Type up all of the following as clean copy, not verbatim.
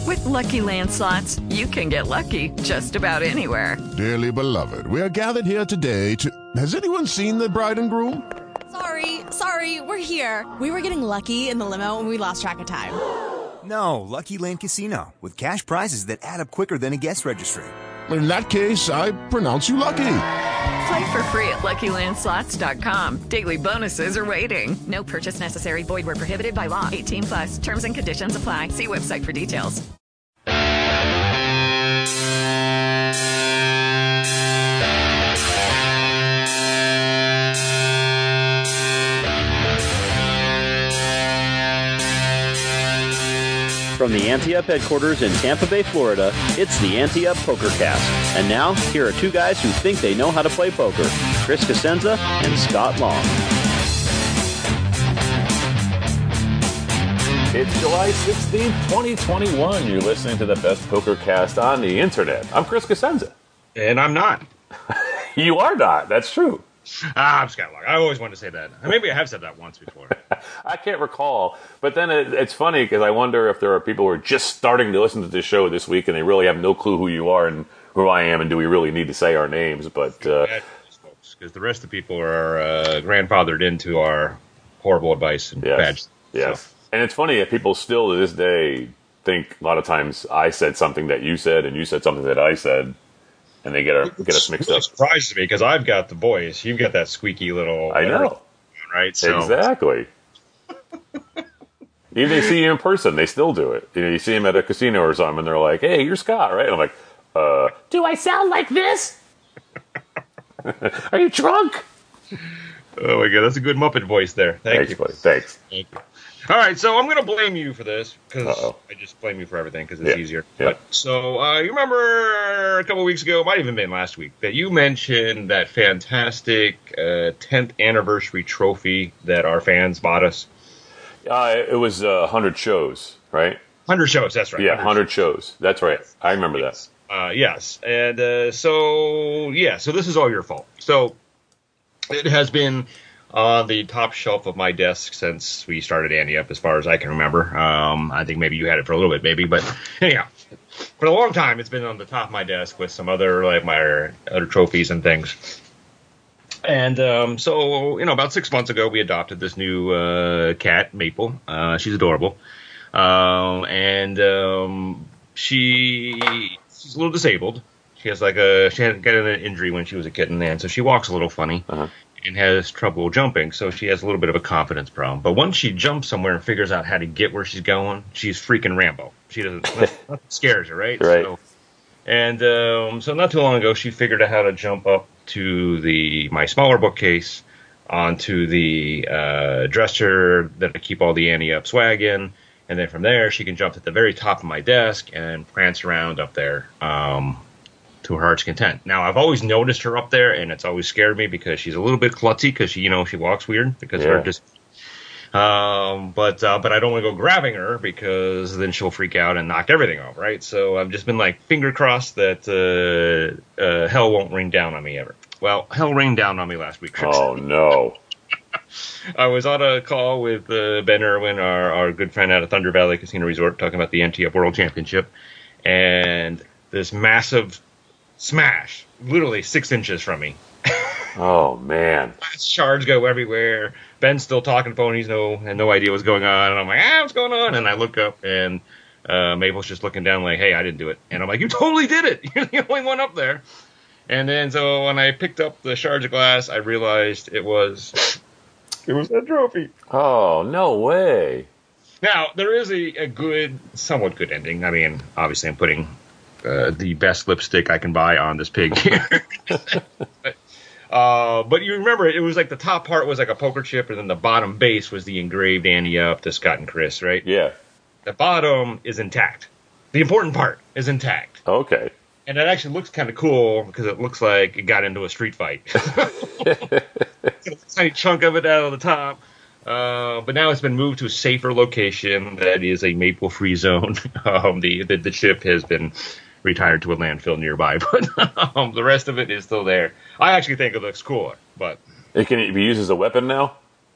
With Lucky Land Slots, you can get lucky just about anywhere. Dearly beloved, we are gathered here today to... Has anyone seen the bride and groom? Sorry, we're here. We were getting lucky in the limo and we lost track of time. No, Lucky Land Casino, with cash prizes that add up quicker than a guest registry. In that case, I pronounce you lucky. Play for free at LuckyLandSlots.com. Daily bonuses are waiting. No purchase necessary. Void where prohibited by law. 18+. Terms and conditions apply. See website for details. From the Ante Up headquarters in Tampa Bay, Florida, it's the Ante Up PokerCast. And now, here are two guys who think they know how to play poker, Chris Cosenza and Scott Long. It's July 16th, 2021. You're listening to the best PokerCast on the internet. I'm Chris Cosenza. And I'm not. You are not. That's true. I'm Scott Long. I always wanted to say that. Maybe I have said that once before. I can't recall. But then it's funny because I wonder if there are people who are just starting to listen to this show this week and they really have no clue who you are and who I am and do we really need to say our names. But because the rest of the people are grandfathered into our horrible advice and bad stuff. Yes. So. And it's funny that people still to this day think a lot of times I said something that you said and you said something that I said. And they get us mixed up. It surprises me because I've got the voice. You've got that squeaky little... I know. Right? So. Exactly. Even they see you in person, they still do it. You see them at a casino or something, and they're like, hey, you're Scott, right? And I'm like, do I sound like this? Are you drunk? Oh, my God. That's a good Muppet voice there. Thanks, you. Buddy. Thanks. Thank you. All right, so I'm going to blame you for this because I just blame you for everything because it's easier. Yeah. But, so you remember a couple of weeks ago, it might have even been last week, that you mentioned that fantastic 10th anniversary trophy that our fans bought us. It was 100 shows, right? 100 shows, that's right. Yeah, 100 shows. That's right. I remember that. Yes. And so this is all your fault. So it has been on the top shelf of my desk since we started Ante Up, as far as I can remember. I think maybe you had it for a little bit, maybe, but anyhow, for a long time, it's been on the top of my desk with some other, like my other trophies and things. And so, about 6 months ago, we adopted this new cat, Maple. She's adorable, and she's a little disabled. She had an injury when she was a kitten, and so she walks a little funny. And has trouble jumping, so she has a little bit of a confidence problem. But once she jumps somewhere and figures out how to get where she's going, she's freaking Rambo. She doesn't nothing scares her, right? Right. So not too long ago, she figured out how to jump up to my smaller bookcase, onto the dresser that I keep all the Ante Up swag in, and then from there she can jump at the very top of my desk and prance around up there. To her heart's content. Now, I've always noticed her up there, and it's always scared me because she's a little bit klutzy because she walks weird because of her just. But I don't want to go grabbing her because then she'll freak out and knock everything off, right? So I've just been like finger crossed that hell won't rain down on me ever. Well, hell rained down on me last week. Oh no! I was on a call with Ben Irwin, our good friend out of Thunder Valley Casino Resort, talking about the Ante Up World Championship, and this massive smash, literally 6 inches from me. Oh man! Shards go everywhere. Ben's still talking phone. He's no idea what's going on, and I'm like, what's going on? And I look up, and Maple's just looking down, like, hey, I didn't do it. And I'm like, you totally did it. You're the only one up there. And then so when I picked up the shards of glass, I realized it was that trophy. Oh, no way! Now there is a somewhat good ending. I mean, obviously, I'm putting the best lipstick I can buy on this pig here. But you remember, it was like the top part was like a poker chip, and then the bottom base was the engraved Ante Up to Scott and Chris, right? Yeah. The bottom is intact. The important part is intact. Okay. And it actually looks kind of cool because it looks like it got into a street fight. A tiny chunk of it out of the top. But now it's been moved to a safer location that is a maple-free zone. The chip has been retired to a landfill nearby, but the rest of it is still there. I actually think it looks cooler, but it can be used as a weapon now.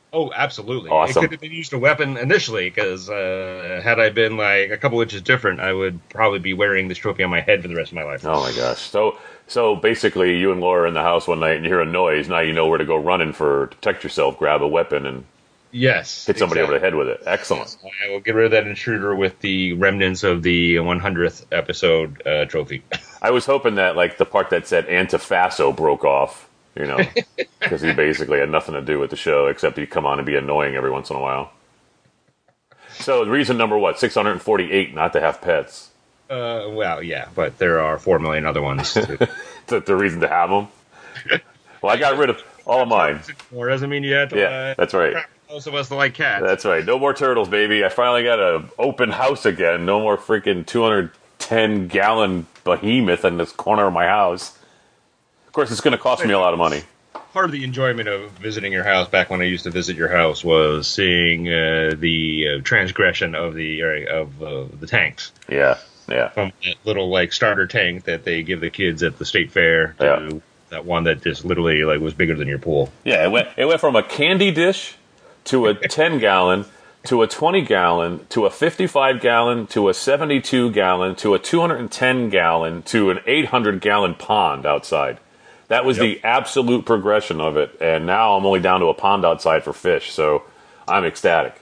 Oh, absolutely. Awesome. It could have been used a weapon initially, because had I been like a couple inches different, I would probably be wearing this trophy on my head for the rest of my life. Oh my gosh. So basically, you and Laura are in the house one night and you hear a noise. Now you know where to go running to protect yourself. Grab a weapon and yes, hit somebody over the head with it. Excellent. Yes, I will get rid of that intruder with the remnants of the 100th episode trophy. I was hoping that like the part that said Antifaso broke off. You know, because he basically had nothing to do with the show except he'd come on and be annoying every once in a while. So reason number 648 not to have pets. Well, yeah, but there are 4 million other ones. The reason to have them. Well, I got rid of all of mine. More doesn't mean you have to. Yeah, that's right. Most of us like cats. That's right. No more turtles, baby. I finally got an open house again. No more freaking 210-gallon behemoth in this corner of my house. Of course, it's going to cost me a lot of money. Part of the enjoyment of visiting your house back when I used to visit your house was seeing the transgression of the tanks. Yeah. From that little like starter tank that they give the kids at the state fair to that one that just literally like was bigger than your pool. Yeah, it went from a candy dish to a 10-gallon to a 20-gallon to a 55-gallon to a 72-gallon to a 210-gallon to an 800-gallon pond outside. That was the absolute progression of it, and now I'm only down to a pond outside for fish, so I'm ecstatic.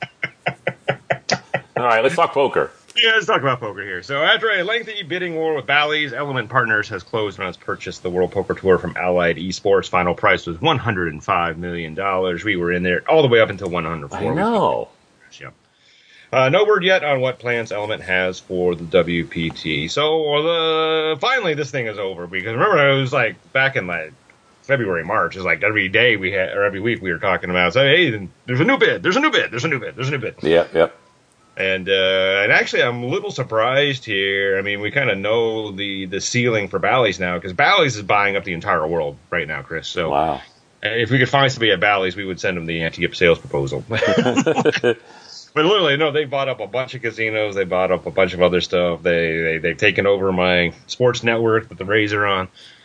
All right, let's talk poker. Yeah, let's talk about poker here. So after a lengthy bidding war with Bally's, Element Partners has closed on its purchase the World Poker Tour from Allied Esports. Final price was $105 million. We were in there all the way up until 104. I know. No word yet on what plans Element has for the WPT. So finally, this thing is over. Because remember, it was like back in like February, March. It's like every day or every week we were talking about, hey, there's a new bid. There's a new bid. There's a new bid. There's a new bid. Yep. And actually, I'm a little surprised here. I mean, we kind of know the ceiling for Bally's now, because Bally's is buying up the entire world right now, Chris. So, wow. If we could find somebody at Bally's, we would send them the anti-gip sales proposal. But literally, no, they bought up a bunch of casinos. They bought up a bunch of other stuff. They've taken over my sports network with the Rays are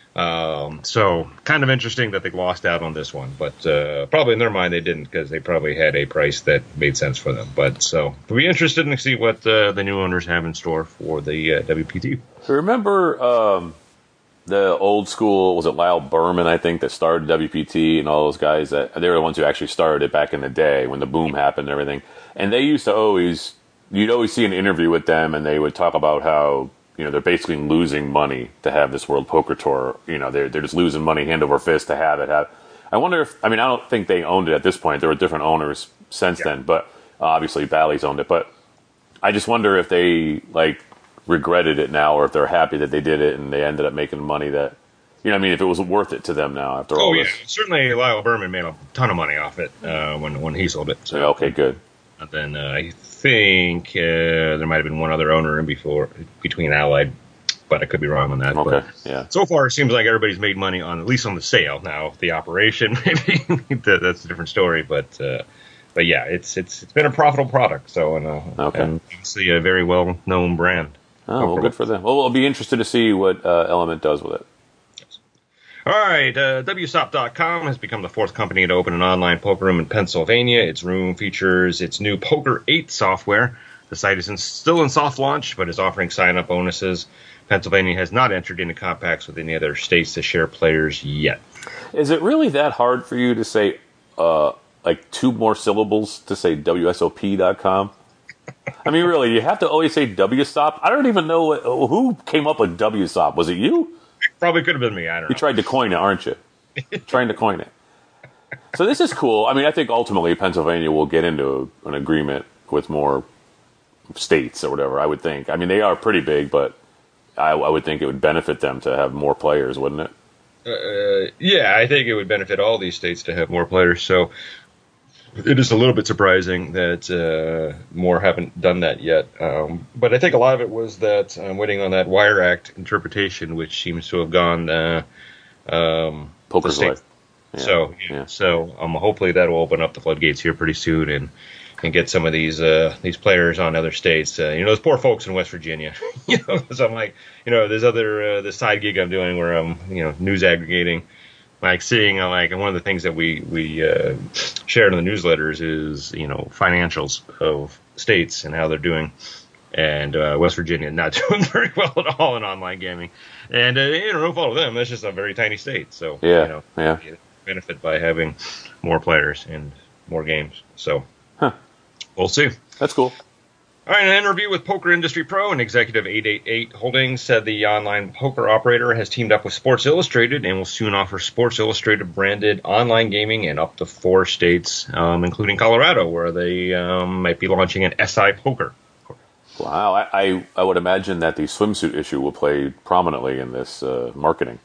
on. So kind of interesting that they lost out on this one, but probably in their mind they didn't, because they probably had a price that made sense for them. But so we'll be interested to see what the new owners have in store for the WPT. Remember the old school, was it Lyle Berman, I think, that started WPT, and all those guys, they were the ones who actually started it back in the day when the boom happened and everything. And they used to you'd always see an interview with them, and they would talk about how, you know, they're basically losing money to have this World Poker Tour. You know, they're just losing money hand over fist to have it. I wonder if, I don't think they owned it at this point. There were different owners since then, but obviously Bally's owned it. But I just wonder if they regretted it now, or if they're happy that they did it and they ended up making money that, you know, if it was worth it to them now after all this. Certainly Lyle Berman made a ton of money off it when he sold it. So. Okay, good. And then I think there might have been one other owner between Allied, but I could be wrong on that. Okay, but yeah. So far, it seems like everybody's made money at least on the sale. Now, the operation, maybe that's a different story. But yeah, it's been a profitable product. So and obviously a very well known brand. Oh, well, good for them. Well, we'll be interested to see what Element does with it. All right, WSOP.com has become the fourth company to open an online poker room in Pennsylvania. Its room features its new Poker 8 software. The site is still in soft launch, but is offering sign-up bonuses. Pennsylvania has not entered into compacts with any other states to share players yet. Is it really that hard for you to say, two more syllables to say WSOP.com? Really, you have to always say WSOP? I don't even know who came up with WSOP. Was it you? Probably could have been me. I don't know. You tried to coin it, aren't you? Trying to coin it. So this is cool. I think ultimately Pennsylvania will get into an agreement with more states or whatever, I would think. They are pretty big, but I would think it would benefit them to have more players, wouldn't it? Yeah, I think it would benefit all these states to have more players. So it is a little bit surprising that more haven't done that yet. But I think a lot of it was that I'm waiting on that Wire Act interpretation, which seems to have gone Poker's life. Yeah. So hopefully that will open up the floodgates here pretty soon and get some of these players on other states. Those poor folks in West Virginia. So I'm like, there's this side gig I'm doing where I'm news aggregating. like seeing like one of the things that we shared in the newsletters is financials of states and how they're doing, and West Virginia not doing very well at all in online gaming, and no fault of them. That's just a very tiny state, so you benefit by having more players and more games. So we'll see. That's cool. All right, an interview with Poker Industry Pro and executive 888 Holdings said the online poker operator has teamed up with Sports Illustrated and will soon offer Sports Illustrated branded online gaming in up to 4 states, including Colorado, where they might be launching an SI Poker. Wow, I would imagine that the swimsuit issue will play prominently in this marketing.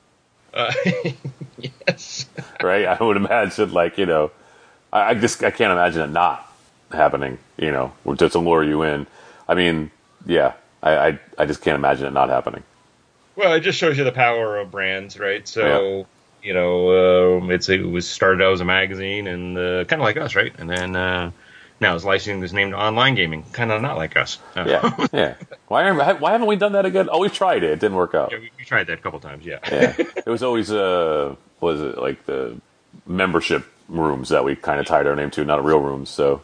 Yes. Right? I would imagine, I can't imagine it not happening, just to lure you in. I mean, yeah, I just can't imagine it not happening. Well, it just shows you the power of brands, right? So, it was started out as a magazine and kind of like us, right? And then now it's licensing this name to online gaming, kind of not like us. Yeah. Why haven't we done that again? Oh, we tried it. It didn't work out. Yeah, we tried that a couple times, yeah. It was always, was it like the membership rooms that we kind of tied our name to, not real rooms, so...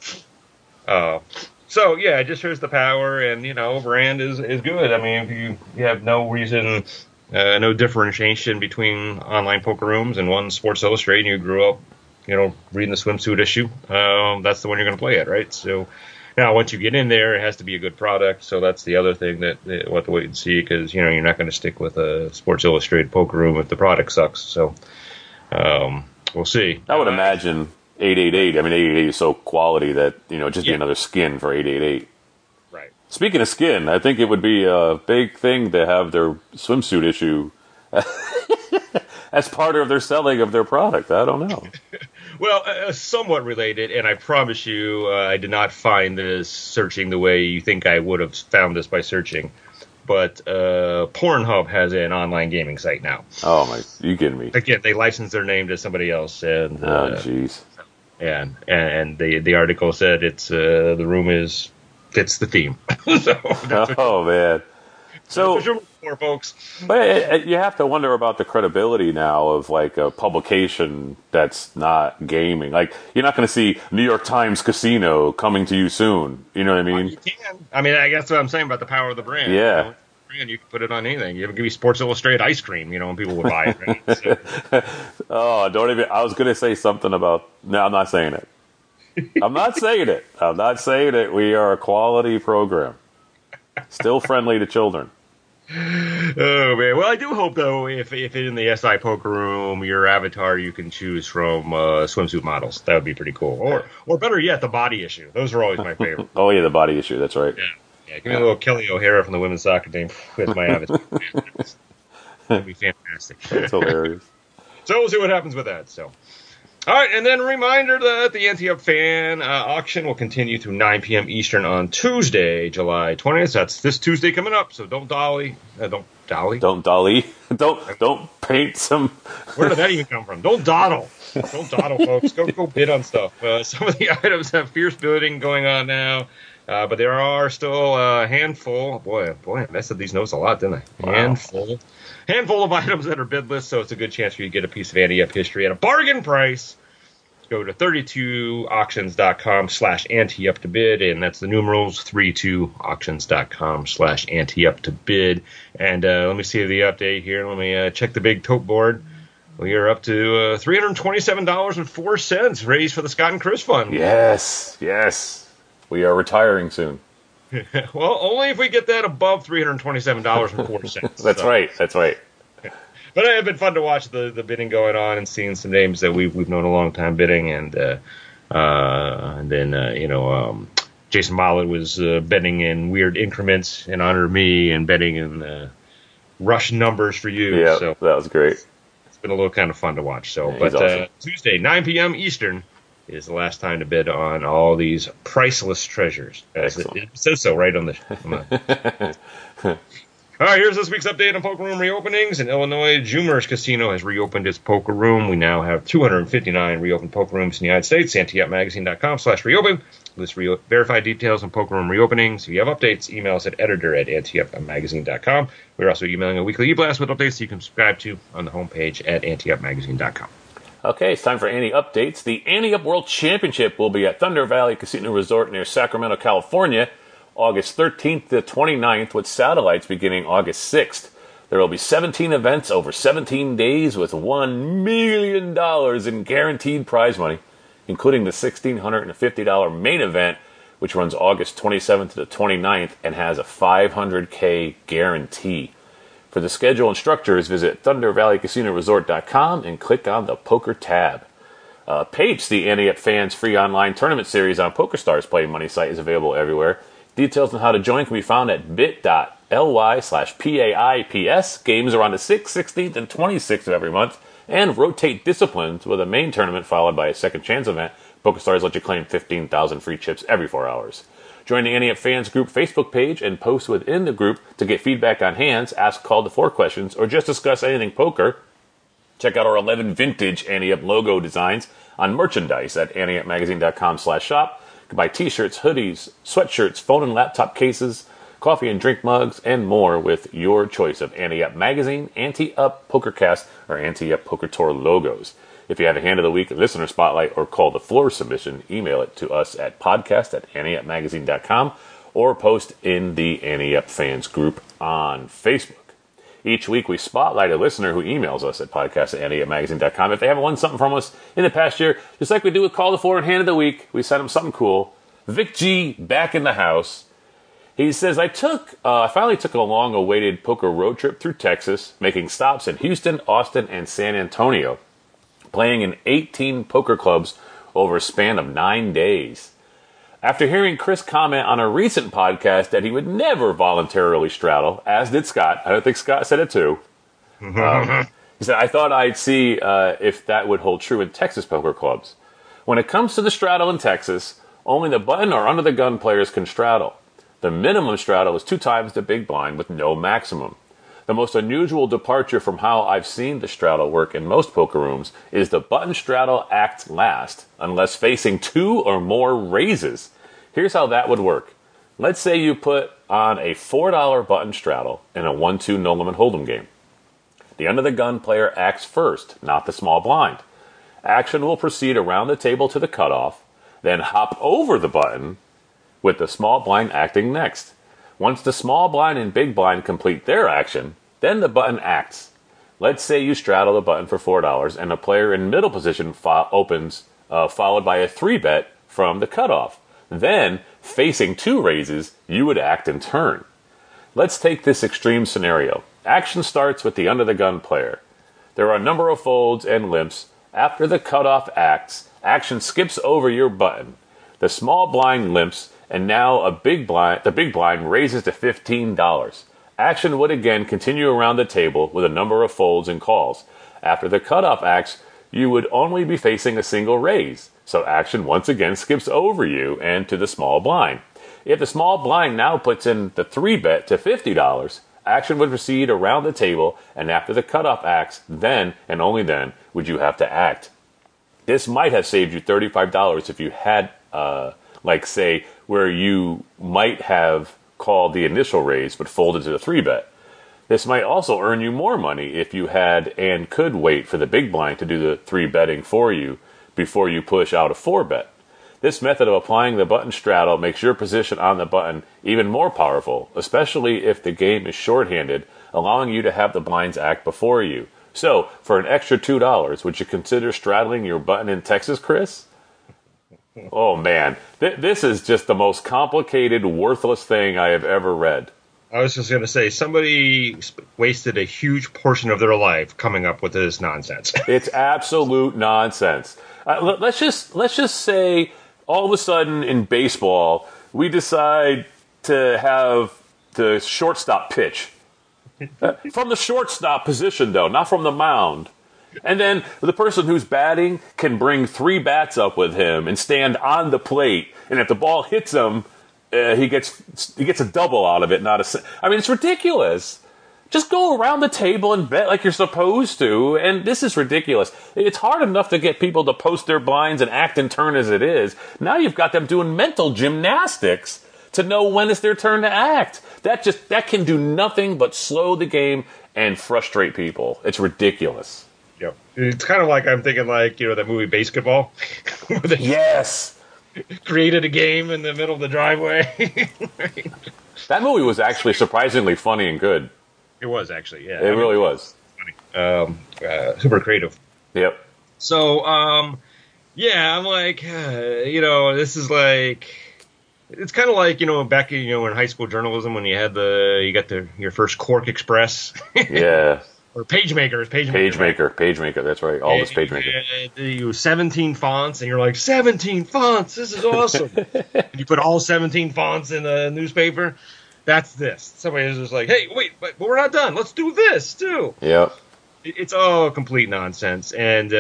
So yeah, it just shows the power, and brand is good. I mean, if you have no reason, no differentiation between online poker rooms and one Sports Illustrated, and you grew up, reading the swimsuit issue, that's the one you're going to play at, right? So now, once you get in there, it has to be a good product. So that's the other thing that we'll have to wait and see, because you're not going to stick with a Sports Illustrated poker room if the product sucks. So we'll see. I would imagine. 888. I mean, 888 is so quality that, just be another skin for 888. Right. Speaking of skin, I think it would be a big thing to have their swimsuit issue as part of their selling of their product. I don't know. Well, somewhat related, and I promise you I did not find this searching the way you think I would have found this by searching. But Pornhub has an online gaming site now. Oh, my. You kidding me? Again, they licensed their name to somebody else. And, oh, jeez. And the article said it's the room fits the theme. So, man. So, that's what you're looking for, folks. But you have to wonder about the credibility now of a publication that's not gaming. You're not going to see New York Times Casino coming to you soon. You know what I mean? You can. I mean, I guess what I'm saying about the power of the brand. Yeah. And you can put it on anything. You give me Sports Illustrated ice cream, and people would buy it. Right? So. Oh, don't even. I was going to say something about. No, I'm not saying it. I'm not saying it. We are a quality program. Still friendly to children. Oh man! Well, I do hope though, if in the SI Poker Room, your avatar you can choose from swimsuit models. That would be pretty cool. Or better yet, the body issue. Those are always my favorite. Oh yeah, the body issue. That's right. Yeah, give me a little Kelly O'Hara from the women's soccer team with my avatar. That'd be fantastic. That's hilarious. So we'll see what happens with that. So. All right, and then a reminder that the Ante-Up Fan auction will continue through 9 p.m. Eastern on Tuesday, July 20th. That's this Tuesday coming up, so don't dolly. Don't paint some... Where did that even come from? Don't dawdle. Don't dawdle, folks. Go bid on stuff. Some of the items have fierce bidding going on now, but there are still a handful. Boy, I messed up these notes a lot, didn't I? Wow. Handful of items that are bid list, so it's a good chance for you to get a piece of Ante-Up history at a bargain price. Go to 32auctions.com/ante-up to bid, and that's the numerals 32auctions.com/ante-up to bid. And let me see the update here. Let me check the big tote board. We are up to $327.04 raised for the Scott and Chris Fund. Yes. We are retiring soon. Well, only if we get that above $327.04. That's right. But it has been fun to watch the bidding going on and seeing some names that we've known a long time bidding, and then Jason Mollett was betting in weird increments in honor of me and betting in rush numbers for you. Yeah, so that was great. It's been a little kind of fun to watch. So, yeah, but awesome. Tuesday 9 p.m. Eastern is the last time to bid on all these priceless treasures. It says so right on the All right, here's this week's update on poker room reopenings. In Illinois, Jumer's Casino has reopened its poker room. We now have 259 reopened poker rooms in the United States. AnteUpMagazine.com/reopen. List verified details on poker room reopenings. If you have updates, email us at editor@anteupmagazine.com. We're also emailing a weekly e-blast with updates you can subscribe to on the homepage at anteupmagazine.com. Okay, it's time for Ante Updates. The Ante Up World Championship will be at Thunder Valley Casino Resort near Sacramento, California, August 13th to 29th, with satellites beginning August 6th. There will be 17 events over 17 days with $1 million in guaranteed prize money, including the $1,650 main event, which runs August 27th to the 29th and has a $500K guarantee. For the schedule and structures, visit ThunderValleyCasinoResort.com and click on the Poker tab. Paige, the Ante Up Fans free online tournament series on PokerStars Play Money site, is available everywhere. Details on how to join can be found at bit.ly/PAIPS. Games are on the 6th, 16th, and 26th of every month, and rotate disciplines with a main tournament followed by a second chance event. PokerStars lets you claim 15,000 free chips every 4 hours. Join the Ante Up Fans Group Facebook page and post within the group to get feedback on hands, ask call to 4 questions, or just discuss anything poker. Check out our 11 vintage Ante Up logo designs on merchandise at anteupmagazine.com/shop. You can buy t-shirts, hoodies, sweatshirts, phone and laptop cases, coffee and drink mugs, and more with your choice of Ante Up Magazine, Ante Up PokerCast, or Ante Up Poker Tour logos. If you have a Hand of the Week, listener spotlight, or call the floor submission, email it to us at podcast@anteupmagazine.com or post in the Ante Up Fans group on Facebook. Each week we spotlight a listener who emails us at podcast@anteupmagazine.com. If they haven't won something from us in the past year, just like we do with Call the Floor and Hand of the Week, we send them something cool. Vic G, back in the house. He says, I finally took a long-awaited poker road trip through Texas, making stops in Houston, Austin, and San Antonio, playing in 18 poker clubs over a span of 9 days. After hearing Chris comment on a recent podcast that he would never voluntarily straddle, as did Scott, I don't think Scott said it too. He said, I thought I'd see if that would hold true in Texas poker clubs. When it comes to the straddle in Texas, only the button or under the gun players can straddle. The minimum straddle is 2 times the big blind with no maximum. The most unusual departure from how I've seen the straddle work in most poker rooms is the button straddle acts last, unless facing 2 or more raises. Here's how that would work. Let's say you put on a $4 button straddle in a 1-2 no-limit hold'em game. The under-the-gun player acts first, not the small blind. Action will proceed around the table to the cutoff, then hop over the button, with the small blind acting next. Once the small blind and big blind complete their action, then the button acts. Let's say you straddle the button for $4 and the player in middle position opens, followed by a 3-bet from the cutoff. Then, facing 2 raises, you would act in turn. Let's take this extreme scenario. Action starts with the under-the-gun player. There are a number of folds and limps. After the cutoff acts, action skips over your button. The small blind limps, and now the big blind raises to $15. Action would again continue around the table with a number of folds and calls. After the cutoff acts, you would only be facing a single raise, so action once again skips over you and to the small blind. If the small blind now puts in the 3-bet to $50, action would proceed around the table, and after the cutoff acts, then and only then would you have to act. This might have saved you $35 if you had, say, where you might have called the initial raise but folded to the 3-bet. This might also earn you more money if you had and could wait for the big blind to do the 3-betting for you before you push out a 4-bet. This method of applying the button straddle makes your position on the button even more powerful, especially if the game is shorthanded, allowing you to have the blinds act before you. So, for an extra $2, would you consider straddling your button in Texas, Chris? Oh man, this is just the most complicated, worthless thing I have ever read. I was just going to say, somebody wasted a huge portion of their life coming up with this nonsense. It's absolute nonsense. Let's just say, all of a sudden in baseball, we decide to have the shortstop pitch. From the shortstop position, though, not from the mound. And then the person who's batting can bring 3 bats up with him and stand on the plate. And if the ball hits him, he gets a double out of it. I mean, it's ridiculous. Just go around the table and bet like you're supposed to. And this is ridiculous. It's hard enough to get people to post their blinds and act in turn as it is. Now you've got them doing mental gymnastics to know when it's their turn to act. That can do nothing but slow the game and frustrate people. It's ridiculous. Yep. It's kind of like, I'm thinking like, that movie Basketball. Yes. Created a game in the middle of the driveway. Right? That movie was actually surprisingly funny and good. It was actually, yeah. It really was. Funny. Super creative. Yep. So, I'm like, this is like, it's kind of like, back in, in high school journalism when you got your first Quark Express. Yeah. Or PageMaker. PageMaker, that's right. All this PageMaker. You 17 fonts, and you're like, 17 fonts, this is awesome. And you put all 17 fonts in the newspaper. That's this. Somebody is just like, hey, wait, but we're not done. Let's do this, too. Yeah. It's all complete nonsense. And,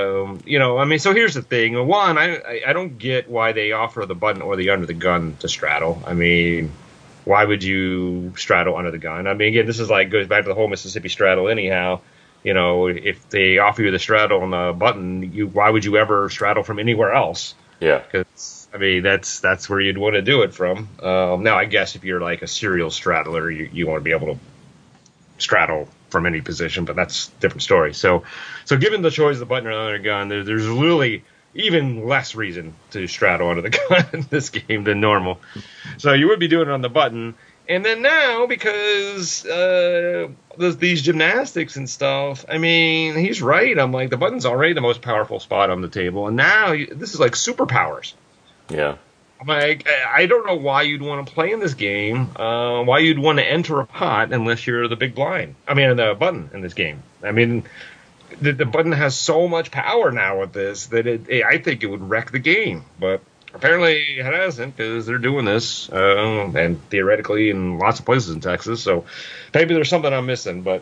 so here's the thing. One, I don't get why they offer the button or the under the gun to straddle. I mean, why would you straddle under the gun? I mean, again, this is like, goes back to the whole Mississippi straddle anyhow. If they offer you the straddle on the button, why would you ever straddle from anywhere else? Yeah. Because, I mean, that's where you'd want to do it from. Now, I guess if you're like a serial straddler, you want to be able to straddle from any position, but that's a different story. So given the choice of the button or the under gun, there's really even less reason to straddle under the gun in this game than normal. So you would be doing it on the button. And then now, because these gymnastics and stuff, I mean, he's right. I'm like, the button's already the most powerful spot on the table. And now this is like superpowers. Yeah. I'm like, I don't know why you'd want to play in this game, why you'd want to enter a pot unless you're the big blind. I mean, the button in this game. I mean, the button has so much power now with this that I think it would wreck the game. But apparently it hasn't, because they're doing this, and theoretically in lots of places in Texas. So maybe there's something I'm missing, but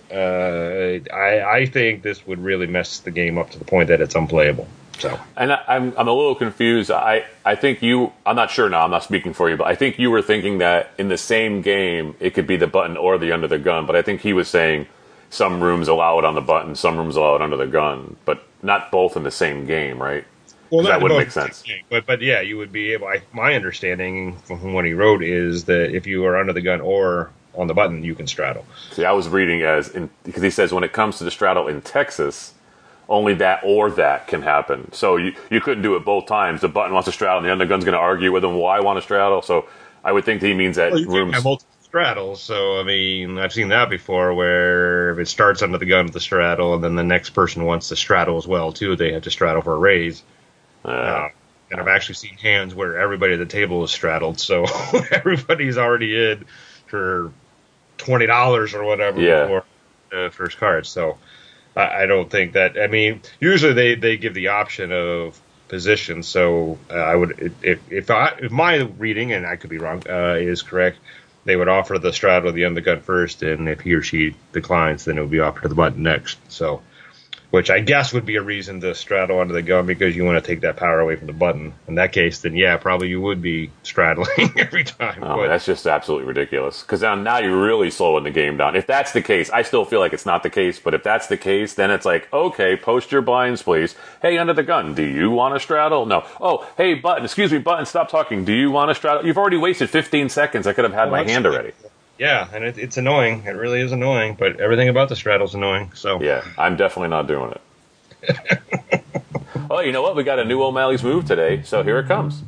I think this would really mess the game up to the point that it's unplayable. So, and I'm a little confused. I think I'm not sure now, I'm not speaking for you, but I think you were thinking that in the same game it could be the button or the under the gun, but I think he was saying some rooms allow it on the button, some rooms allow it under the gun, but not both in the same game, right? Well, that wouldn't make sense. But yeah, you would be able. My understanding from what he wrote is that if you are under the gun or on the button, you can straddle. See, I was reading because he says when it comes to the straddle in Texas, only that or that can happen. So you couldn't do it both times. The button wants to straddle, and the under gun's going to argue with him why I want to straddle. So I would think that he means that rooms have multiple straddles. So I mean, I've seen that before, where if it starts under the gun with the straddle, and then the next person wants to straddle as well too, they have to straddle for a raise. And I've actually seen hands where everybody at the table is straddled, so everybody's already in for $20 or whatever for the first card. So I don't think that. I mean, usually they give the option of position. So I would, if my reading, and I could be wrong, is correct, they would offer the straddle the undergun first, and if he or she declines, then it would be offered to the button next. So. Which I guess would be a reason to straddle under the gun, because you want to take that power away from the button. In that case, then yeah, probably you would be straddling every time. Oh, that's just absolutely ridiculous. Because now you're really slowing the game down. If that's the case, I still feel like it's not the case, but if that's the case, then it's like, okay, post your blinds, please. Hey, under the gun, do you want to straddle? No. Oh, hey, button, stop talking. Do you want to straddle? You've already wasted 15 seconds. I could have had my hand already. Yeah, and it's annoying. It really is annoying, but everything about the straddle's annoying. So yeah, I'm definitely not doing it. Oh, you know what? We got a new O'Malley's Move today, so here it comes.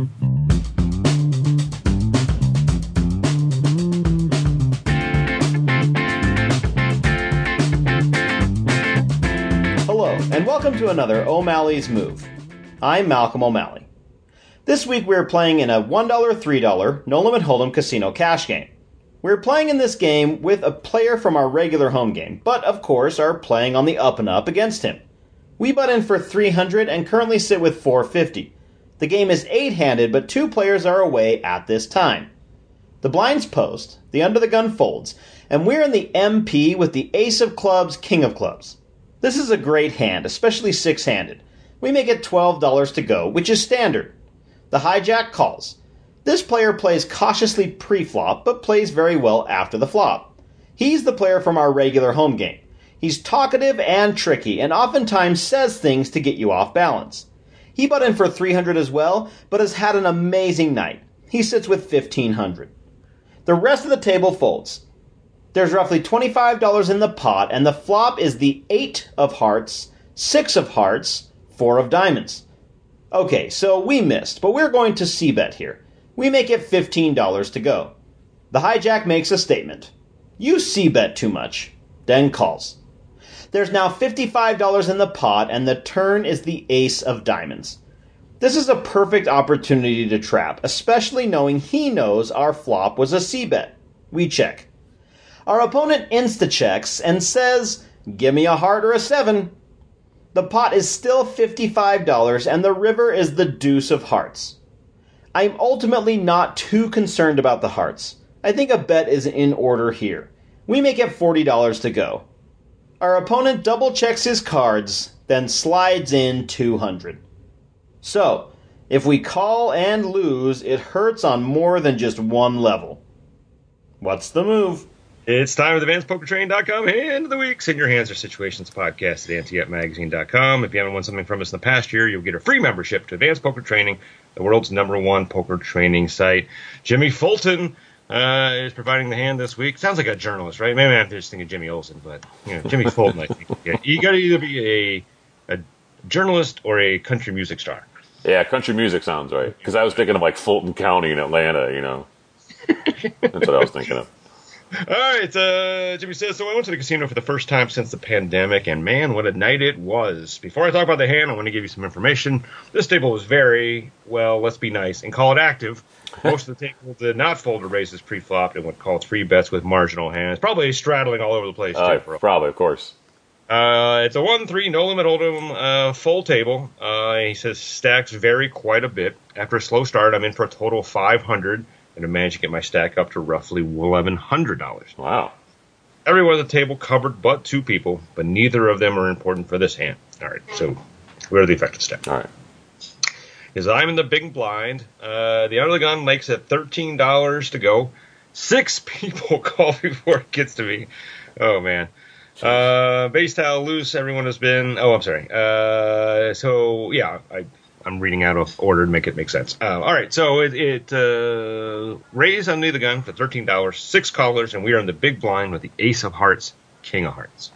Hello, and welcome to another O'Malley's Move. I'm Malcolm O'Malley. This week we're playing in a $1, $3 No Limit Hold'em casino cash game. We're playing in this game with a player from our regular home game, but of course are playing on the up and up against him. We butt in for 300 and currently sit with 450. The game is 8-handed, but 2 players are away at this time. The blinds post, the under the gun folds, and we're in the MP with the ace of clubs, king of clubs. This is a great hand, especially 6-handed. We make it $12 to go, which is standard. The hijack calls. This player plays cautiously pre-flop, but plays very well after the flop. He's the player from our regular home game. He's talkative and tricky, and oftentimes says things to get you off balance. He bought in for 300 as well, but has had an amazing night. He sits with 1,500. The rest of the table folds. There's roughly $25 in the pot, and the flop is the 8 of hearts, 6 of hearts, 4 of diamonds. Okay, so we missed, but we're going to c-bet here. We make it $15 to go. The hijack makes a statement. You c-bet too much. Then calls. There's now $55 in the pot, and the turn is the ace of diamonds. This is a perfect opportunity to trap, especially knowing he knows our flop was a c-bet. We check. Our opponent insta-checks and says, give me a heart or a 7. The pot is still $55, and the river is the deuce of hearts. I'm ultimately not too concerned about the hearts. I think a bet is in order here. We make it $40 to go. Our opponent double-checks his cards, then slides in 200. So, if we call and lose, it hurts on more than just one level. What's the move? It's time for the AdvancedPokerTraining.com Hand of the Week. Send your hands or situations podcast at AnteUpMagazine.com. If you haven't won something from us in the past year, you'll get a free membership to Advanced Poker Training, the world's #1 poker training site. Jimmy Fulton is providing the hand this week. Sounds like a journalist, right? Maybe I'm just thinking Jimmy Olsen, but Jimmy Fulton, I think. Yeah, you got to either be a journalist or a country music star. Yeah, country music sounds right. Because I was thinking of like Fulton County in Atlanta, That's what I was thinking of. All right, Jimmy says, so I went to the casino for the first time since the pandemic, and man, what a night it was. Before I talk about the hand, I want to give you some information. This table was very, well, let's be nice and call it active. Most of the table did not fold or raises pre-flop and would call 3 bets with marginal hands, probably straddling all over the place. Probably, of course. It's a 1-3 no limit hold'em full table. He says stacks vary quite a bit. After a slow start, I'm in for a total of 500. And I managed to get my stack up to roughly $1,100. Wow. Everyone at the table covered but 2 people, but neither of them are important for this hand. All right, so where are the effective step? All right. Is I'm in the big blind. The under the gun makes it $13 to go. 6 people call before it gets to me. Oh, man. Base towel loose. Everyone has been. Oh, I'm sorry. So, yeah, I'm reading out of order to make it make sense. All right, so it raised under the gun for $13, 6 callers, and we are in the big blind with the ace of hearts, king of hearts.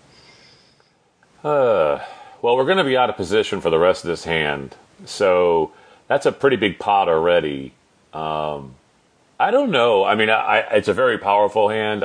Well, we're going to be out of position for the rest of this hand, so that's a pretty big pot already. I don't know. I mean, it's a very powerful hand.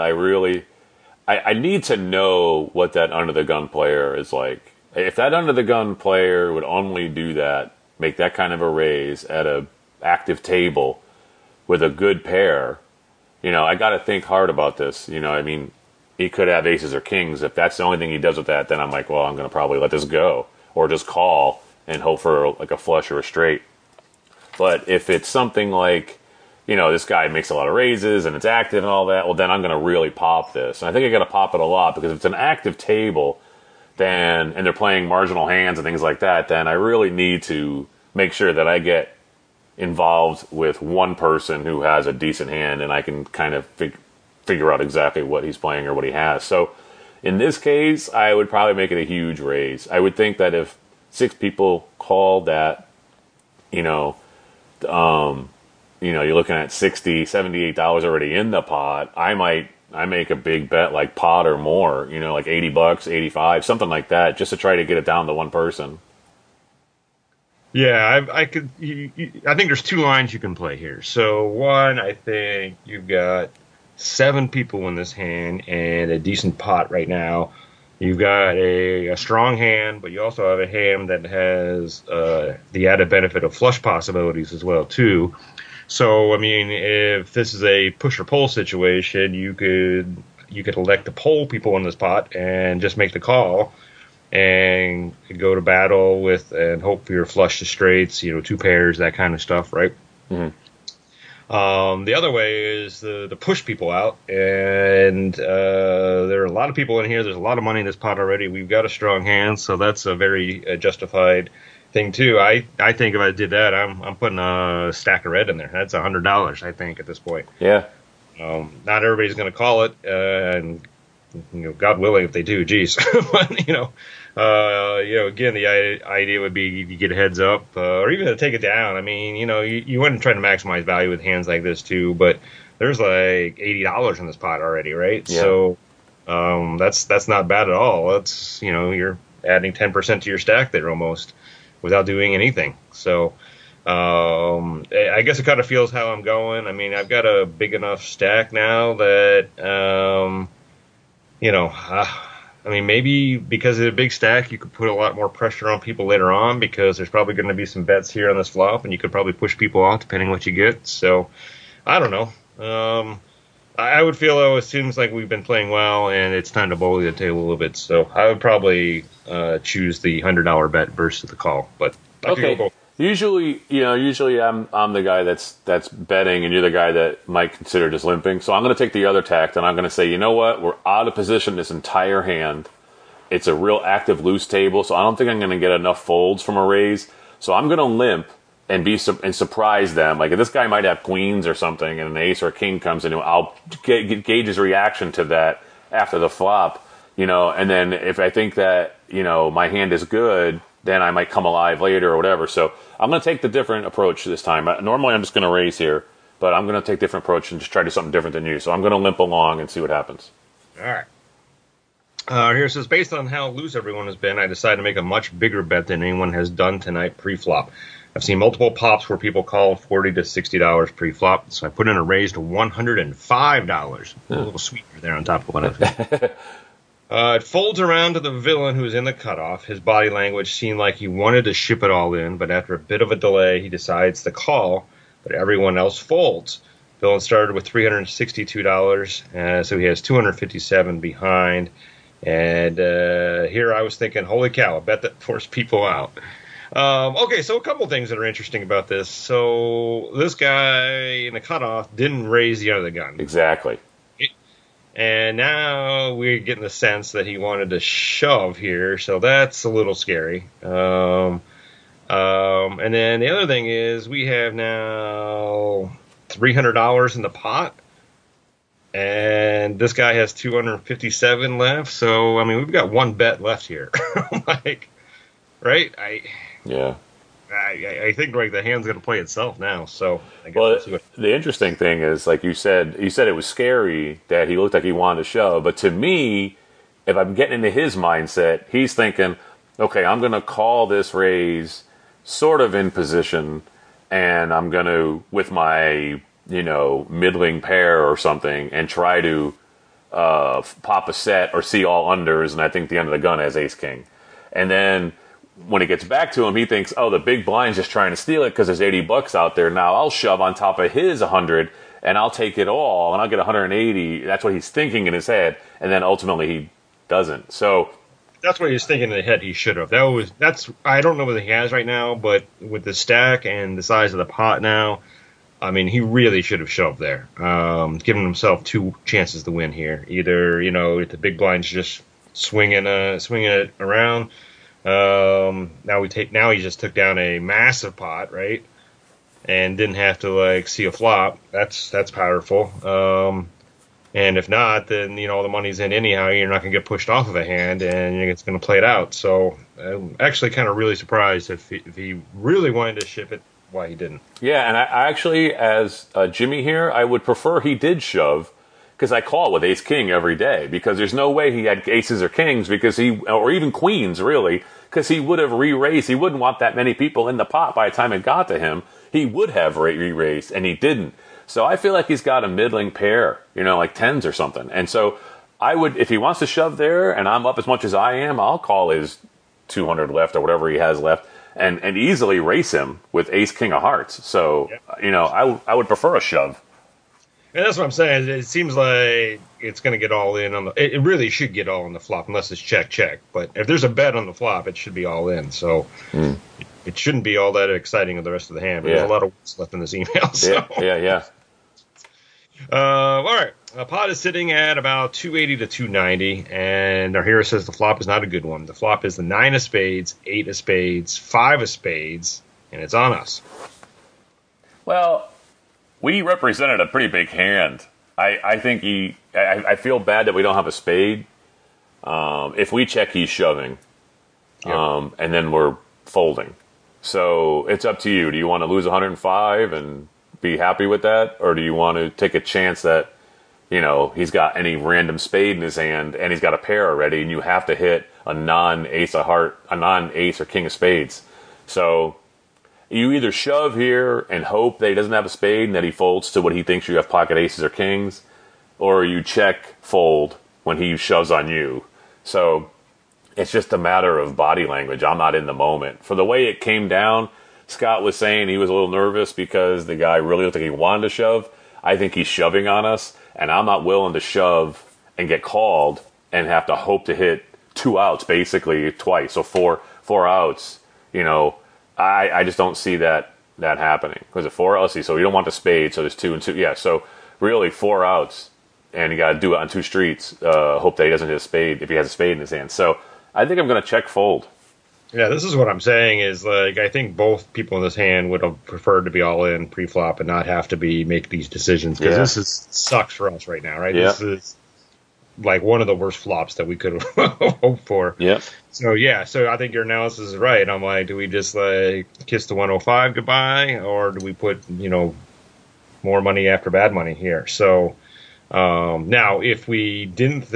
I need to know what that under the gun player is like. If that under the gun player would only do that, make that kind of a raise at a active table with a good pair, I got to think hard about this. I mean, he could have aces or kings. If that's the only thing he does with that, then I'm like, well, I'm going to probably let this go or just call and hope for like a flush or a straight. But if it's something like, this guy makes a lot of raises and it's active and all that, well, then I'm going to really pop this. And I think I got to pop it a lot because if it's an active table, and they're playing marginal hands and things like that, then I really need to make sure that I get involved with one person who has a decent hand and I can kind of figure out exactly what he's playing or what he has. So in this case, I would probably make it a huge raise. I would think that if 6 people called that, you're looking at $60, $78 already in the pot, I make a big bet like pot or more, like $80, 85, something like that, just to try to get it down to one person. Yeah, I think there's 2 lines you can play here. So one, I think you've got 7 people in this hand and a decent pot right now. You've got a strong hand, but you also have a hand that has the added benefit of flush possibilities as well too. So, I mean, if this is a push or pull situation, you could elect to poll people in this pot and just make the call and go to battle with and hope for your flush to straights, 2 pairs, that kind of stuff, right? Mm-hmm. The other way is the push people out, and there are a lot of people in here. There's a lot of money in this pot already. We've got a strong hand, so that's a very justified thing too. I think if I did that, I'm putting a stack of red in there. That's $100, I think, at this point. Yeah. Not everybody's going to call it, and God willing, if they do, geez. But, again, the idea would be you get a heads up, or even to take it down. I mean, you want to try to maximize value with hands like this too, but there's like $80 in this pot already, right? Yeah. So that's not bad at all. That's, you're adding 10% to your stack there almost without doing anything. So I guess it kind of feels how I'm going. I mean, I've got a big enough stack now that, maybe because of the big stack, you could put a lot more pressure on people later on because there's probably going to be some bets here on this flop, and you could probably push people off depending what you get. So, I don't know. I would feel, though, it seems like we've been playing well, and it's time to bully the table a little bit. So, I would probably choose the $100 bet versus the call. But okay. Usually I'm the guy that's betting, and you're the guy that might consider just limping. So I'm going to take the other tact, and I'm going to say, you know what? We're out of position this entire hand. It's a real active loose table, so I don't think I'm going to get enough folds from a raise. So I'm going to limp and surprise them. Like if this guy might have queens or something, and an ace or a king comes in, I'll gauge his reaction to that after the flop. And then if I think that my hand is good, then I might come alive later or whatever. So I'm going to take the different approach this time. Normally I'm just going to raise here, but I'm going to take a different approach and just try to do something different than you. So I'm going to limp along and see what happens. All right. Here it says, based on how loose everyone has been, I decided to make a much bigger bet than anyone has done tonight pre-flop. I've seen multiple pops where people call $40 to $60 pre-flop, so I put in a raise to $105. A little sweetener there on top of what I said. It folds around to the villain who's in the cutoff. His body language seemed like he wanted to ship it all in, but after a bit of a delay, he decides to call, but everyone else folds. Villain started with $362, so he has $257 behind. And here I was thinking, holy cow, a bet that forced people out. Okay, so a couple things that are interesting about this. So this guy in the cutoff didn't raise the other gun. Exactly. And now we're getting the sense that he wanted to shove here, so that's a little scary. And then the other thing is we have now $300 in the pot, and this guy has $257 left. So I mean, we've got one bet left here, right? I think like the hand's going to play itself now. So I guess we'll see what. The interesting thing is, like you said it was scary that he looked like he wanted to shove. But to me, if I'm getting into his mindset, he's thinking, okay, I'm going to call this raise sort of in position, and I'm going to, with my middling pair or something, and try to pop a set or see all unders, and I think the end of the gun has ace king, and then. When it gets back to him, he thinks, oh, the big blind's just trying to steal it because there's $80 out there. Now I'll shove on top of his 100 and I'll take it all and I'll get 180. That's what he's thinking in his head. And then ultimately he doesn't. So that's what he's thinking in the head he should have. I don't know what he has right now, but with the stack and the size of the pot now, I mean, he really should have shoved there. Giving himself two chances to win here. Either, if the big blind's just swinging it around. Now he just took down a massive pot, right? And didn't have to see a flop. That's powerful. And if not, then the money's in anyhow. You're not going to get pushed off of a hand, and it's going to play it out. So I'm actually kind of really surprised if he really wanted to ship it, why he didn't. Yeah, and I actually, as Jimmy here, I would prefer he did shove. Because I call with ace king every day, because there's no way he had aces or kings, or even queens really, because he would have re-raised. He wouldn't want that many people in the pot by the time it got to him. He would have re-raised, and he didn't. So I feel like he's got a middling pair, like tens or something. And so I would, if he wants to shove there, and I'm up as much as I am, I'll call his 200 left or whatever he has left, and easily race him with ace king of hearts. So I would prefer a shove. And that's what I'm saying. It seems like it's going to get all in on the. It really should get all in the flop unless it's check. But if there's a bet on the flop, it should be all in. So it shouldn't be all that exciting of the rest of the hand. But there's a lot of words left in this email. So. Yeah. All right. A pot is sitting at about 280 to 290, and our hero says the flop is not a good one. The flop is the 9 of spades, 8 of spades, 5 of spades, and it's on us. Well. We represented a pretty big hand. I think I feel bad that we don't have a spade If we check, he's shoving, and then we're folding. So it's up to you. Do you want to lose 105 and be happy with that, or do you want to take a chance that, you know, he's got any random spade in his hand and he's got a pair already, and you have to hit a non-ace of heart, a non-ace or king of spades. So you either shove here and hope that he doesn't have a spade and that he folds to what he thinks you have pocket aces or kings, or you check fold when he shoves on you. So it's just a matter of body language. I'm not in the moment. For the way it came down, Scott was saying he was a little nervous because the guy really looked like he wanted to shove. I think he's shoving on us, and I'm not willing to shove and get called and have to hope to hit 2 outs basically twice. So four outs, you know, I just don't see that happening. Was it 4? Let's see. So you don't want the spade, so there's 2 and 2. Yeah, so really 4 outs, and you got to do it on 2 streets. Hope that he doesn't hit a spade if he has a spade in his hand. So I think I'm going to check fold. Yeah, this is what I'm saying is, like, I think both people in this hand would have preferred to be all in pre-flop and not have to make these decisions, because this sucks for us right now, right? Yeah. This is like one of the worst flops that we could have hoped for. Yeah. So I think your analysis is right. I'm like, do we just like kiss the 105 goodbye, or do we put, you know, more money after bad money here? So now, if we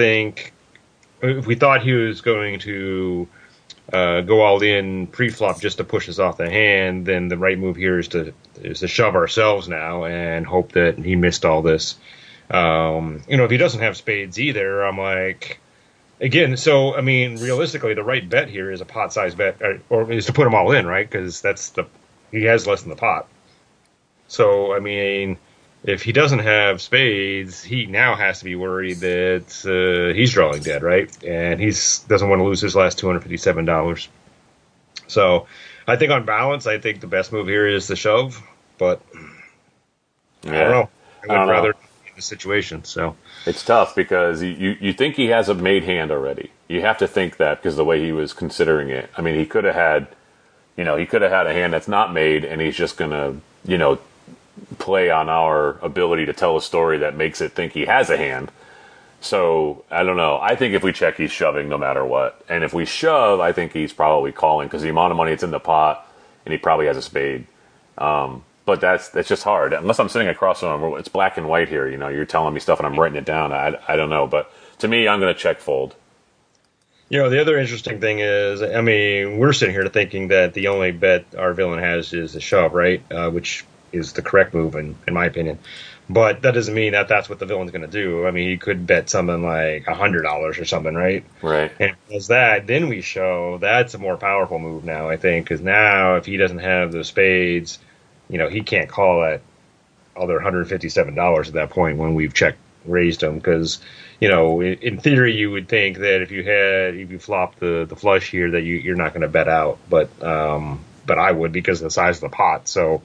thought he was going to go all in pre-flop just to push us off the hand, then the right move here is to shove ourselves now and hope that he missed all this. You know, if he doesn't have spades either, I'm like, again, so, I mean, realistically, the right bet here is a pot-size bet, or is to put him all in, right? Because he has less than the pot. So, I mean, if he doesn't have spades, he now has to be worried that he's drawing dead, right? And he doesn't want to lose his last $257. So, I think on balance, I think the best move here is the shove, but I don't know. I would rather situation. So it's tough because you think he has a made hand already. You have to think that because the way he was considering it. I mean, he could have had a hand that's not made, and he's just gonna, you know, play on our ability to tell a story that makes it think he has a hand. So I don't know. I think if we check, he's shoving no matter what, and if we shove, I think he's probably calling because the amount of money that's in the pot, and he probably has a spade. But that's just hard. Unless I'm sitting across from him, it's black and white here. You know, you're telling me stuff and I'm writing it down. I don't know. But to me, I'm going to check fold. You know, the other interesting thing is, I mean, we're sitting here thinking that the only bet our villain has is a shove, right? Which is the correct move, in my opinion. But that doesn't mean that that's what the villain's going to do. I mean, he could bet something like $100 or something, right? Right. And if he does that, then we show. That's a more powerful move now, I think, because now if he doesn't have those spades, you know, he can't call that other $157 at that point when we've raised him, because, you know, in theory you would think that if you flop the flush here that you're not going to bet out, but I would because of the size of the pot. So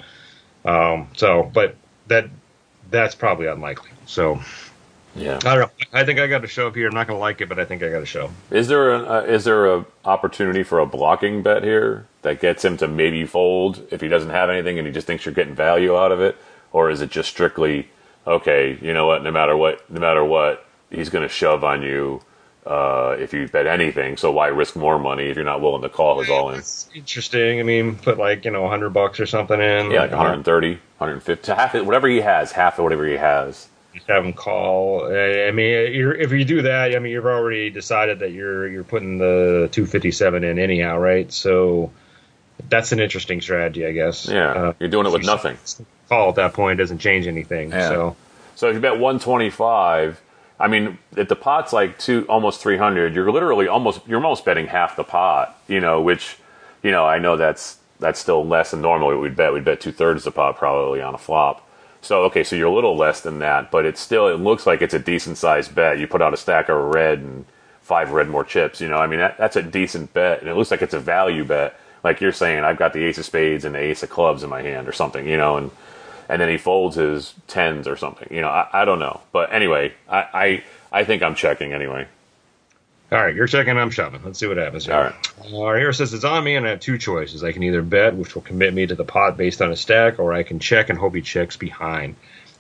but that's probably unlikely. So yeah, I don't know. I think I got to shove here. I'm not going to like it, but I think I got to shove. Is there a opportunity for a blocking bet here that gets him to maybe fold if he doesn't have anything and he just thinks you're getting value out of it, or is it just strictly okay? You know what? No matter what, he's going to shove on you if you bet anything. So why risk more money if you're not willing to call his all in? It's interesting. I mean, put like, you know, $100 or something in. Yeah, like 130, 150, half of whatever he has. Just have him call. I mean, if you do that, I mean, you've already decided that you're putting the 257 in anyhow, right? So that's an interesting strategy, I guess. Yeah, you're doing it with nothing. Call at that point doesn't change anything. Yeah. So if you bet 125, I mean, if the pot's like almost 300, you're almost betting half the pot. You know, which, you know, I know that's still less than normally we'd bet. We'd bet 2/3 the pot probably on a flop. So, okay, so you're a little less than that, but it looks like it's a decent-sized bet. You put out a stack of red and 5 red more chips, you know. I mean, that's a decent bet, and it looks like it's a value bet. Like you're saying, I've got the ace of spades and the ace of clubs in my hand or something, you know, and then he folds his tens or something. You know, I don't know. But anyway, I think I'm checking anyway. All right, you're checking, I'm shoving. Let's see what happens here. All right. Here it says it's on me, and I have 2 choices. I can either bet, which will commit me to the pot based on a stack, or I can check and hope he checks behind.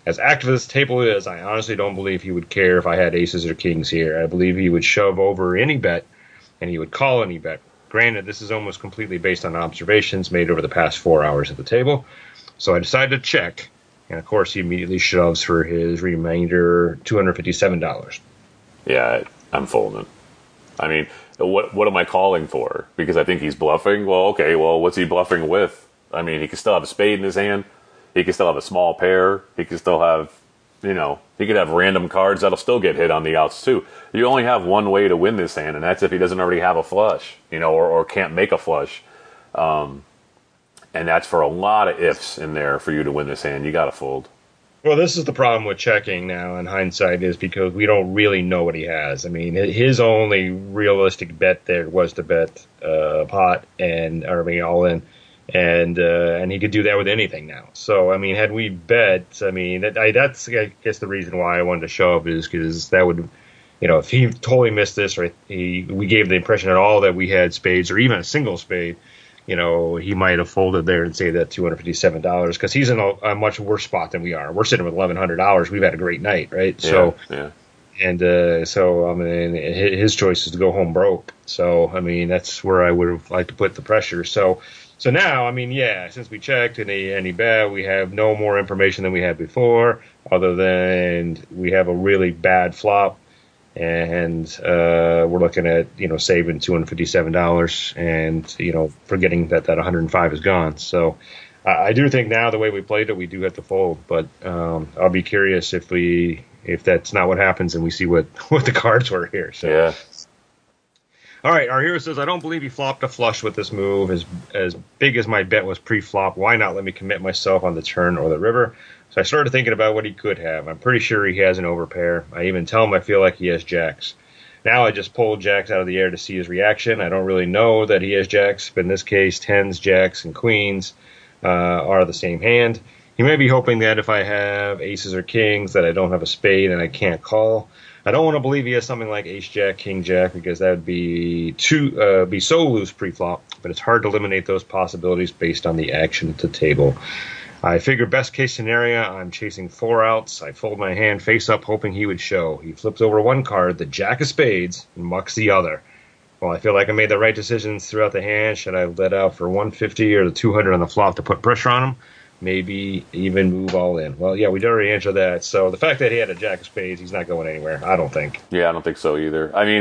as active as this table is, I honestly don't believe he would care if I had aces or kings here. I believe he would shove over any bet, and he would call any bet. Granted, this is almost completely based on observations made over the past 4 hours at the table. So I decided to check, and of course he immediately shoves for his remainder $257. Yeah, I'm folding. I mean, what am I calling for? Because I think he's bluffing? Well, okay, what's he bluffing with? I mean, he could still have a spade in his hand. He could still have a small pair. He could still have, he could have random cards that'll still get hit on the outs too. You only have one way to win this hand, and that's if he doesn't already have a flush, or can't make a flush. And that's for a lot of ifs in there for you to win this hand. You got to fold. Well, this is the problem with checking now in hindsight, is because we don't really know what he has. I mean, his only realistic bet there was to bet pot all in, and he could do that with anything now. So, I mean, had we bet, that's I guess the reason why I wanted to shove is because that would, if he totally missed this, or we gave the impression at all that we had spades or even a single spade, he might have folded there and saved that $257 because he's in a much worse spot than we are. We're sitting with $1,100. We've had a great night, right? Yeah, so, yeah. And so, I mean, his choice is to go home broke. So, I mean, that's where I would have liked to put the pressure. So now, I mean, yeah, since we checked and he bet, we have no more information than we had before, other than we have a really bad flop. And we're looking at, saving $257 and, forgetting that 105 is gone. So I do think now the way we played it, we do have to fold. But I'll be curious if that's not what happens and we see what the cards were here. So. Yeah. All right, our hero says, I don't believe he flopped a flush with this move. As big as my bet was pre-flop, why not let me commit myself on the turn or the river? So I started thinking about what he could have. I'm pretty sure he has an overpair. I even tell him I feel like he has jacks. Now I just pulled jacks out of the air to see his reaction. I don't really know that he has jacks, but in this case, tens, jacks, and queens are the same hand. He may be hoping that if I have aces or kings that I don't have a spade and I can't call. I don't want to believe he has something like ace-jack, king-jack, because that would be so loose pre-flop, but it's hard to eliminate those possibilities based on the action at the table. I figure best case scenario, I'm chasing 4 outs. I fold my hand face up, hoping he would show. He flips over one card, the jack of spades, and mucks the other. Well, I feel like I made the right decisions throughout the hand. Should I let out for 150 or the 200 on the flop to put pressure on him? Maybe even move all in. Well, yeah, we did already answer that. So the fact that he had a jack of spades, he's not going anywhere, I don't think. Yeah, I don't think so either. I mean,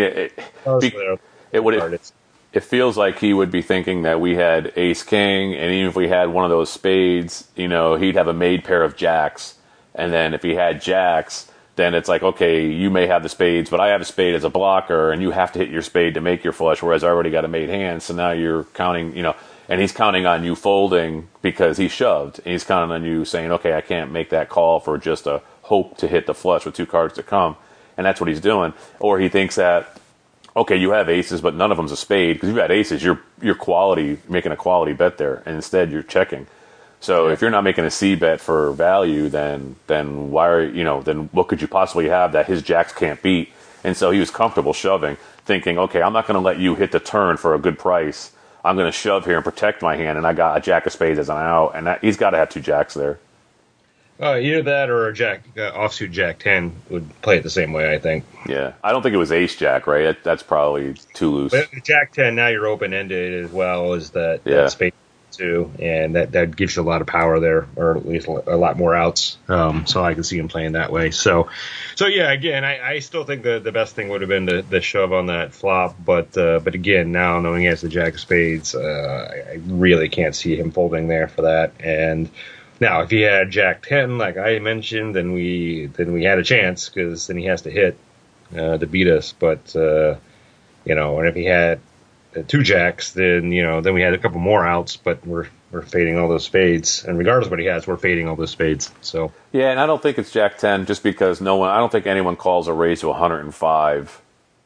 it feels like he would be thinking that we had ace-king, and even if we had one of those spades, he'd have a made pair of jacks. And then if he had jacks, then it's like, okay, you may have the spades, but I have a spade as a blocker, and you have to hit your spade to make your flush, whereas I already got a made hand, so now you're counting, and he's counting on you folding because he shoved, and he's counting on you saying, okay, I can't make that call for just a hope to hit the flush with 2 cards to come, and that's what he's doing. Or he thinks that, okay, you have aces, but none of them's a spade, because you've got aces, you're making a quality bet there, and instead you're checking. So if you're not making a C bet for value, then why then what could you possibly have that his jacks can't beat? And so he was comfortable shoving, thinking, okay, I'm not going to let you hit the turn for a good price. I'm going to shove here and protect my hand, and I got a jack of spades as an out, and he's got to have 2 jacks there. Either that or a offsuit jack 10 would play it the same way, I think. Yeah, I don't think it was ace jack, right? That's probably too loose. But jack 10, now you're open ended as well as that spade 2, and that gives you a lot of power there, or at least a lot more outs. So I can see him playing that way. So yeah, again, I still think the best thing would have been the shove on that flop, but again, now knowing he has the jack of spades, I really can't see him folding there for that. And now, if he had jack 10, like I mentioned, then we had a chance, because then he has to hit to beat us. But and if he had 2 jacks, then we had a couple more outs. But we're fading all those spades, and regardless of what he has, we're fading all those spades. So yeah, and I don't think it's jack 10 just because I don't think anyone calls a raise to 105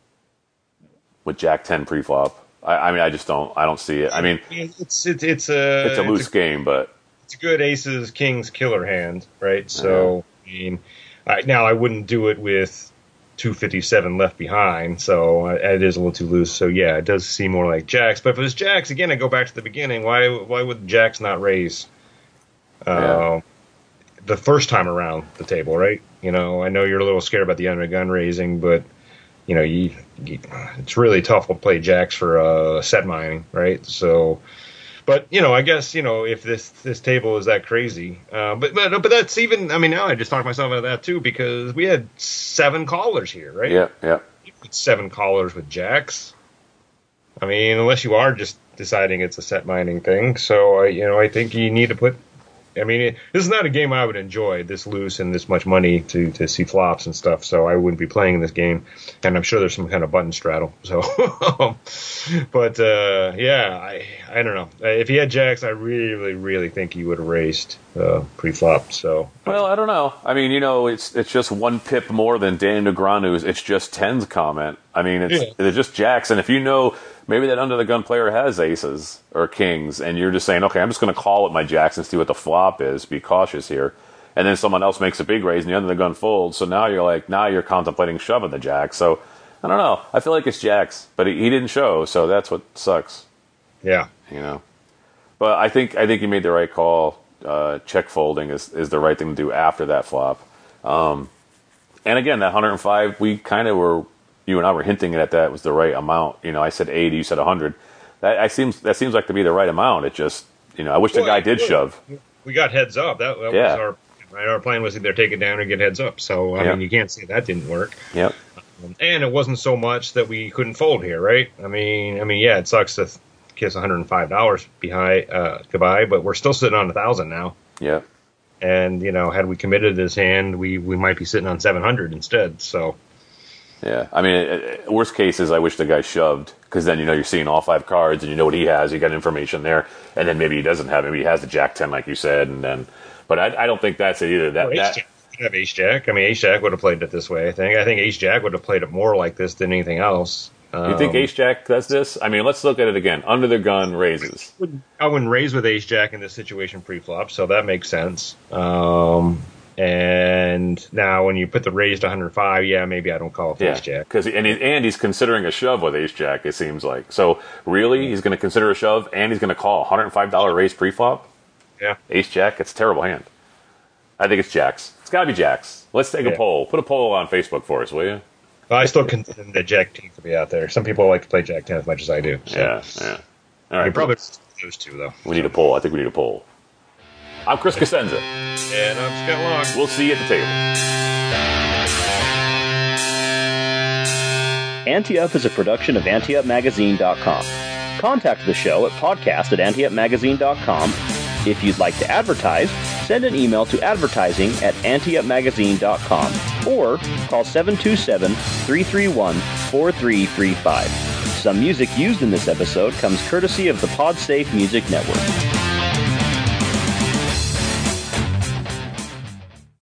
with jack 10 preflop. I mean, I don't see it. I mean, it's a loose game, but. It's a good aces, kings, killer hand, right? So, I mean, now I wouldn't do it with 257 left behind, so it is a little too loose. So, yeah, it does seem more like jacks. But if it was jacks, again, I go back to the beginning. Why would jacks not raise? But the first time around the table, right? You know, I know you're a little scared about the under the gun raising, but you know, it's really tough to play jacks for set mining, right? So, but you know, I guess you know if this table is that crazy, but that's even. I mean, now I just talked myself out of that too because we had 7 callers here, right? Yeah. 7 callers with jacks. I mean, unless you are just deciding it's a set mining thing. So, I think you need to put. I mean, this is not a game I would enjoy this loose and this much money to see flops and stuff. So I wouldn't be playing this game, and I'm sure there's some kind of button straddle. So, but I don't know. If he had jacks, I really, really think he would have raised pre-flop. So, well, I don't know. I mean, it's just 1 pip more than Dan Negreanu's. It's just 10's comment. I mean, it's just jacks, and if you know. Maybe that under-the-gun player has aces or kings, and you're just saying, okay, I'm just going to call it my jacks and see what the flop is, be cautious here. And then someone else makes a big raise, and the under-the-gun folds, so now you're contemplating shoving the jack. So, I don't know. I feel like it's jacks, but he didn't show, so that's what sucks. Yeah. But I think you made the right call. Check folding is the right thing to do after that flop. And again, that 105, we kind of were... You and I were hinting at that was the right amount. I said 80, you said 100. That seems like to be the right amount. It just, I wish the guy did shove. We got heads up. That was our plan was either take it down or get heads up. So, I mean, you can't say that didn't work. Yep. And it wasn't so much that we couldn't fold here, right? I mean, yeah, it sucks to kiss $105 goodbye, but we're still sitting on 1,000 now. Yeah. And, had we committed this hand, we might be sitting on 700 instead, so... Yeah, I mean, worst case is I wish the guy shoved, because then, you're seeing all 5 cards, and you know what he has, you got information there, and then maybe he doesn't have it, maybe he has the Jack-10, like you said, and then, but I don't think that's it either. Have Ace-Jack. I mean, Ace-Jack would have played it this way, I think. I think Ace-Jack would have played it more like this than anything else. You think Ace-Jack does this? I mean, let's look at it again. Under the gun raises. I wouldn't raise with Ace-Jack in this situation pre-flop, so that makes sense. And now when you put the raise to 105, maybe I don't call it Ace-Jack. And he's considering a shove with Ace-Jack, it seems like. So really, he's going to consider a shove, and he's going to call a $105 raise pre-flop? Yeah. Ace-Jack, it's a terrible hand. I think it's jacks. It's got to be jacks. Let's take a poll. Put a poll on Facebook for us, will you? Well, I still consider the Jack-10 to be out there. Some people like to play Jack-10 as much as I do. So. Yeah. All right. We probably those two, though. We need a poll. I think we need a poll. I'm Chris Cosenza. And I'm Scott Long. We'll see you at the table. Ante-Up is a production of AnteUpMagazine.com. Contact the show at podcast@AnteUpMagazine.com. If you'd like to advertise, send an email to advertising@AnteUpMagazine.com or call 727-331-4335. Some music used in this episode comes courtesy of the PodSafe Music Network.